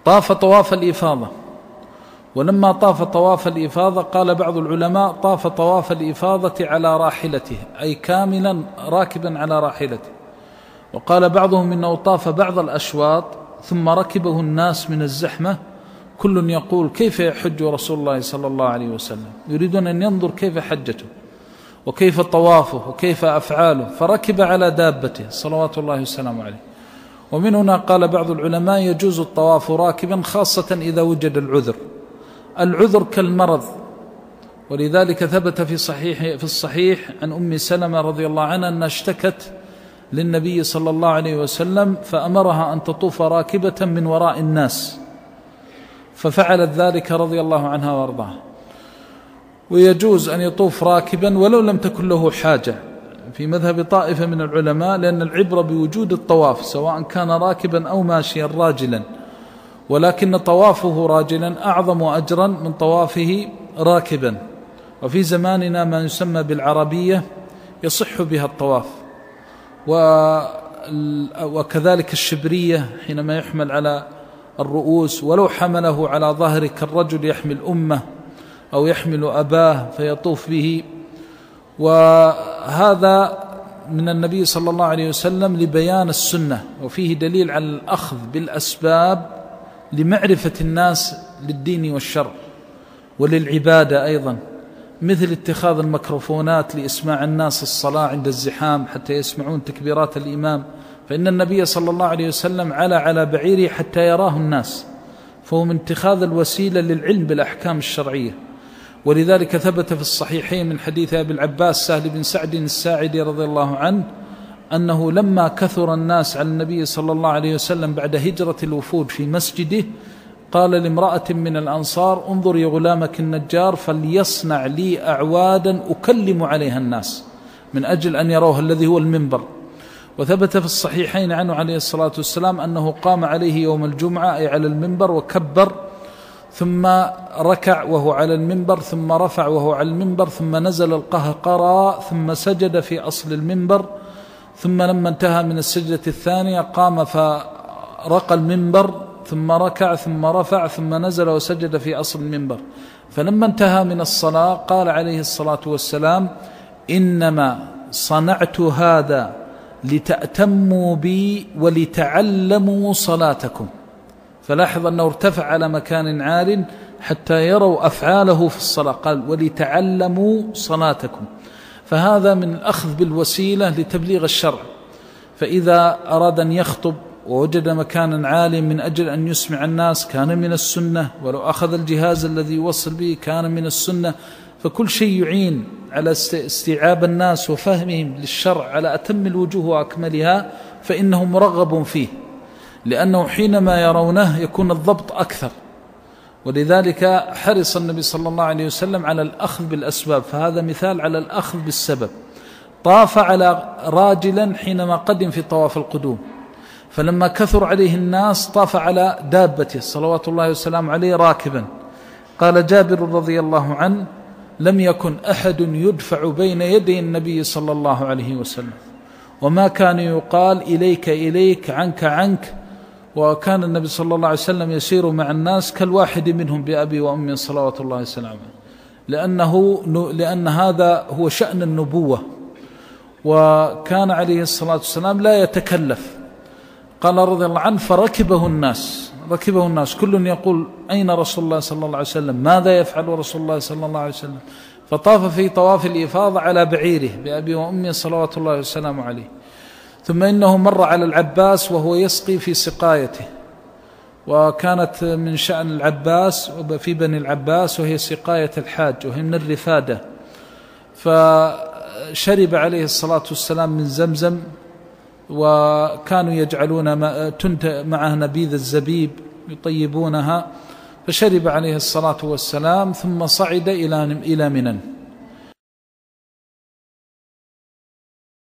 طاف طواف الإفاضة، ولما طاف طواف الإفاضة قال بعض العلماء طاف طواف الإفاضة على راحلته، أي كاملا راكبا على راحلته، وقال بعضهم إنه طاف بعض الأشواط ثم ركبه الناس من الزحمة، كل يقول كيف يحج رسول الله صلى الله عليه وسلم، يريدون أن ينظر كيف حجته وكيف طوافه وكيف أفعاله، فركب على دابته صلوات الله والسلام عليه. ومن هنا قال بعض العلماء يجوز الطواف راكبا خاصة إذا وجد العذر كالمرض، ولذلك ثبت في الصحيح عن أم سلمة رضي الله عنها أنها اشتكت للنبي صلى الله عليه وسلم فأمرها أن تطوف راكبة من وراء الناس، ففعلت ذلك رضي الله عنها وارضاها. ويجوز أن يطوف راكبا ولو لم تكن له حاجة في مذهب طائفة من العلماء، لأن العبرة بوجود الطواف سواء كان راكبا أو ماشيا راجلا، ولكن طوافه راجلا أعظم أجرا من طوافه راكبا. وفي زماننا ما يسمى بالعربية يصح بها الطواف، وكذلك الشبرية حينما يحمل على الرؤوس ولو حمله على ظهره كالرجل يحمل أمه أو يحمل أباه فيطوف به. وهذا من النبي صلى الله عليه وسلم لبيان السنة، وفيه دليل على الأخذ بالأسباب لمعرفة الناس للدين والشرع وللعبادة أيضا، مثل اتخاذ الميكروفونات لإسماع الناس الصلاة عند الزحام حتى يسمعون تكبيرات الإمام، فإن النبي صلى الله عليه وسلم على بعيره حتى يراه الناس، فهو من اتخاذ الوسيلة للعلم بالأحكام الشرعية. ولذلك ثبت في الصحيحين من حديث أبي العباس سهل بن سعد الساعدي رضي الله عنه أنه لما كثر الناس على النبي صلى الله عليه وسلم بعد هجرة الوفود في مسجده قال لامرأة من الأنصار انظري غلامك النجار فليصنع لي أعوادا أكلم عليها الناس، من أجل أن يروها الذي هو المنبر. وثبت في الصحيحين عنه عليه الصلاة والسلام أنه قام عليه يوم الجمعة أي على المنبر وكبر، ثم ركع وهو على المنبر، ثم رفع وهو على المنبر، ثم نزل القهقرى، ثم سجد في أصل المنبر، ثم لما انتهى من السجدة الثانية قام فرقى المنبر، ثم ركع ثم رفع ثم نزل وسجد في أصل المنبر. فلما انتهى من الصلاة قال عليه الصلاة والسلام إنما صنعت هذا لتأتموا بي ولتعلموا صلاتكم. فلاحظ أنه ارتفع على مكان عال حتى يروا أفعاله في الصلاة، قال ولتعلموا صلاتكم. فهذا من الأخذ بالوسيلة لتبليغ الشرع، فإذا أراد أن يخطب ووجد مكانا عاليا من أجل أن يسمع الناس كان من السنة، ولو أخذ الجهاز الذي يوصل به كان من السنة. فكل شيء يعين على استيعاب الناس وفهمهم للشرع على أتم الوجوه وأكملها فإنه مرغب فيه، لأنه حينما يرونه يكون الضبط أكثر. ولذلك حرص النبي صلى الله عليه وسلم على الأخذ بالأسباب، فهذا مثال على الأخذ بالسبب. طاف على راجلا حينما قدم في طواف القدوم، فلما كثر عليه الناس طاف على دابته صلوات الله وسلامه عليه راكبا. قال جابر رضي الله عنه لم يكن أحد يدفع بين يدي النبي صلى الله عليه وسلم، وما كان يقال إليك إليك عنك عنك، وكان النبي صلى الله عليه وسلم يسير مع الناس كالواحد منهم بأبي وأمي صلوات الله وسلامه، لأن هذا هو شأن النبوة. وكان عليه الصلاة والسلام لا يتكلف. قال رضي الله عنه فركبه الناس كل يقول أين رسول الله صلى الله عليه وسلم، ماذا يفعل رسول الله صلى الله عليه وسلم؟ فطاف في طواف الإفاضة على بعيره بأبي وأمي صلوات الله وسلامه عليه. ثم إنه مر على العباس وهو يسقي في سقايته، وكانت من شأن العباس في بني العباس وهي سقاية الحاج، وهي من الرفادة. فشرب عليه الصلاة والسلام من زمزم، وكانوا يجعلون معه نبيذ الزبيب يطيبونها، فشرب عليه الصلاة والسلام ثم صعد إلى منى.